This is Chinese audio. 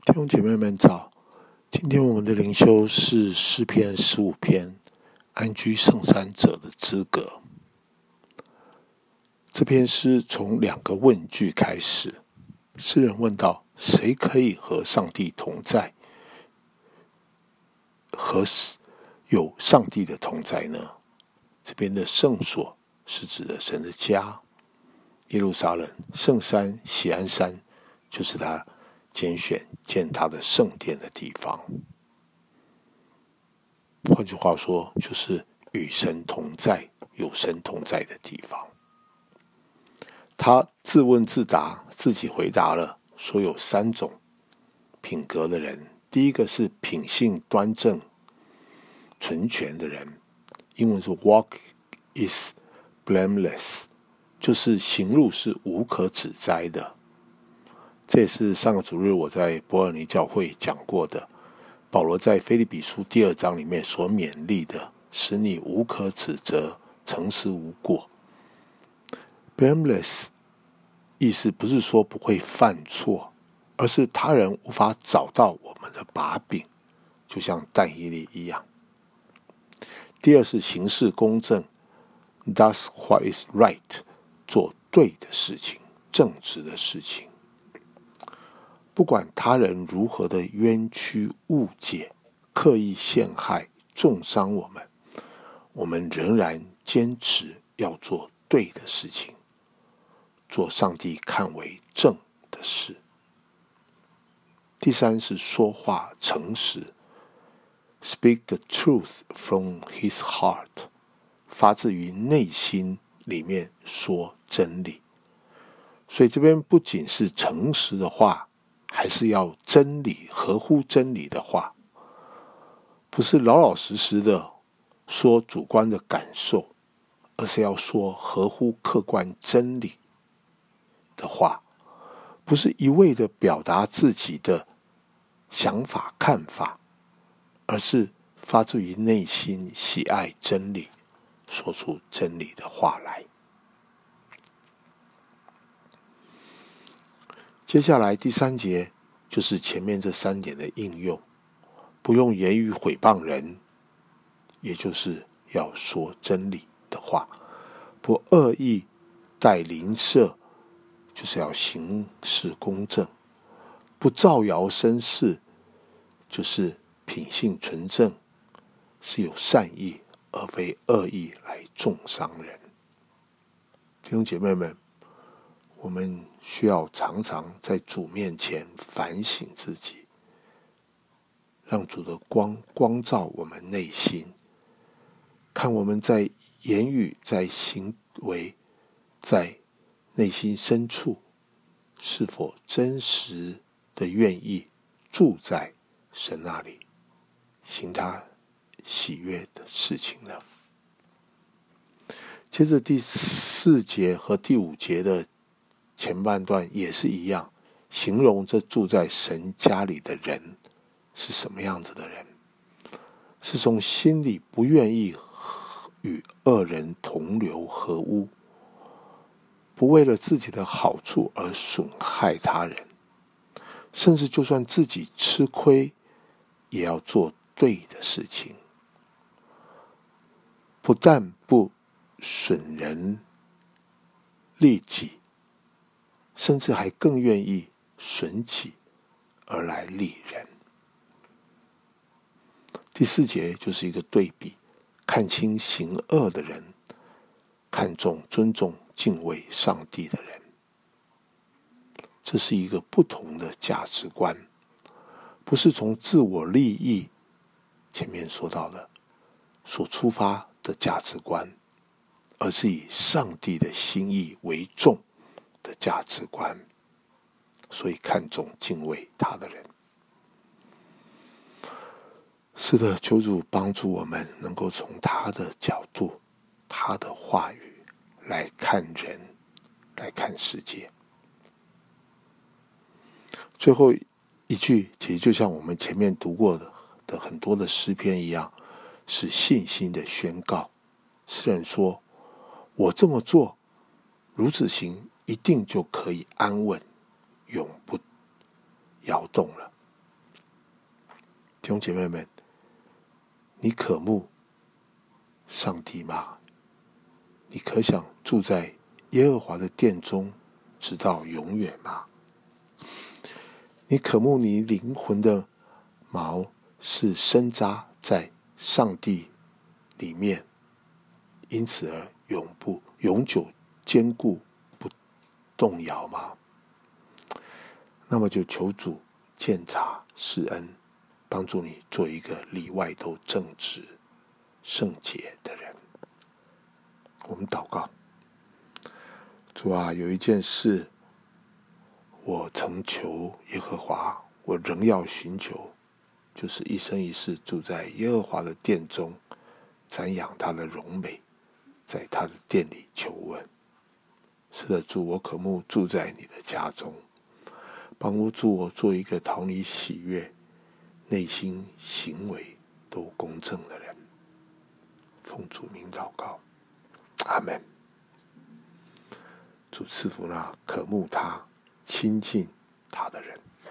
弟兄姐妹们早，今天我们的灵修是诗篇15篇，安居圣山者的资格。这篇诗从2个问句开始，诗人问道：谁可以和上帝同在？何时有上帝的同在呢？这边的圣所是指的神的家，耶路撒冷圣山锡安山就是他拣选建他的圣殿的地方。换句话说，就是与神同在，有神同在的地方。他自问自答，自己回答了，说有3种品格的人。第一个是品性端正、纯全的人，英文是 walk is blameless， 就是行路是无可指摘的。这也是上个主日我在伯尔尼教会讲过的，保罗在腓立比书第2章里面所勉励的，使你无可指责，诚实无过。blameless 意思不是说不会犯错，而是他人无法找到我们的把柄，就像但以理一样。第二是行事公正， does what is right， 做对的事情，正直的事情。不管他人如何的冤屈误解，刻意陷害重伤我们仍然坚持要做对的事情，做上帝看为正的事。第3是说话诚实， speak the truth from his heart， 发自于内心里面说真理。所以这边不仅是诚实的话，还是要真理，合乎真理的话，不是老老实实的说主观的感受，而是要说合乎客观真理的话，不是一味的表达自己的想法看法，而是发自于内心喜爱真理，说出真理的话来。接下来第3节就是前面这3点的应用，不用言语毁谤人，也就是要说真理的话，不恶意待邻舍，就是要行事公正，不造谣生事，就是品性纯正，是有善意而非恶意来重伤人。弟兄姐妹们，我们需要常常在主面前反省自己，让主的光照我们内心，看我们在言语、在行为、在内心深处是否真实的愿意住在神那里，行他喜悦的事情呢？接着第4节和第5节的前半段也是一样，形容这住在神家里的人是什么样子的人，是从心里不愿意与恶人同流合污，不为了自己的好处而损害他人，甚至就算自己吃亏也要做对的事情，不但不损人利己，甚至还更愿意损己而来利人。第4节就是一个对比，看清行恶的人，看重尊重敬畏上帝的人。这是一个不同的价值观，不是从自我利益前面说到的所出发的价值观，而是以上帝的心意为重的价值观，所以看重敬畏他的人。是的，求主帮助我们能够从他的角度、他的话语来看人，来看世界。最后一句其实就像我们前面读过的很多的诗篇一样，是信心的宣告。诗人说，我这么做，如此行，一定就可以安稳，永不摇动了。 兄姐妹们，你渴慕上帝吗？你可想住在耶和华的殿中直到永远吗？你渴慕你灵魂的锚是深扎在上帝里面，因此而永久坚固不动摇吗？那么就求主鉴察施恩，帮助你做一个里外都正直圣洁的人。我们祷告。主啊，有一件事我曾求耶和华，我仍要寻求，就是一生一世住在耶和华的殿中，瞻仰他的荣美，在他的殿里求问。是的，主，我渴慕住在你的家中，帮助我做一个讨你喜悦、内心行为都公正的人。奉主名祷告，阿们。主赐福那渴慕他、亲近他的人。